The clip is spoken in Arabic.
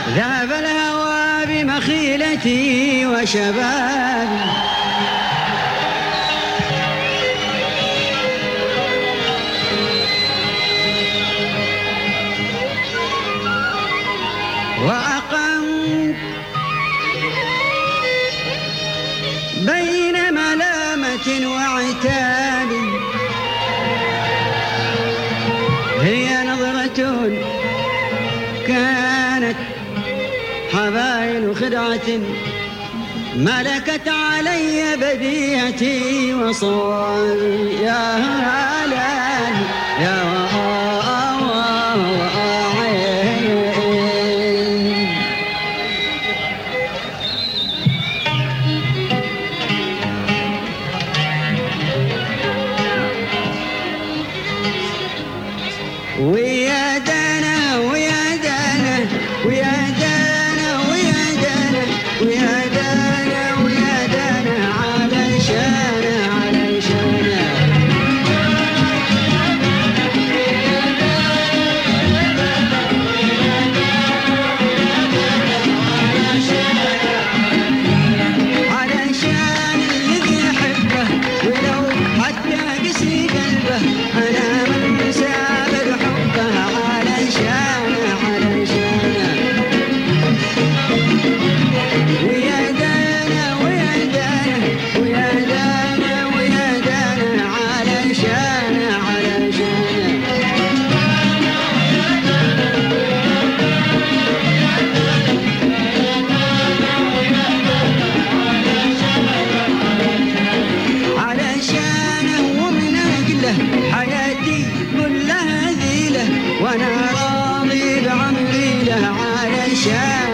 ذهب الهوى بمخيلتي وشبابي وأقمت بين ملامة وعتاب، هي نظرة كانت حبائل خدعة ملكت علي بديهتي وصوابي. يا هلال يا ويا دانا ويا دانا ويا دانا ويا دانا ويا دانا ويا دانا علشانا علشانا علشان الذي يحبه ولو حتى قسي قلبه أنا من سابر حبه علشانا علشانا. ويا دانا ويا دانا ويا دانا ويا دانا علشانا علشانا. علشانه ومن أجله حياتي كلها ذيله وأنا راضي بعمري له علشان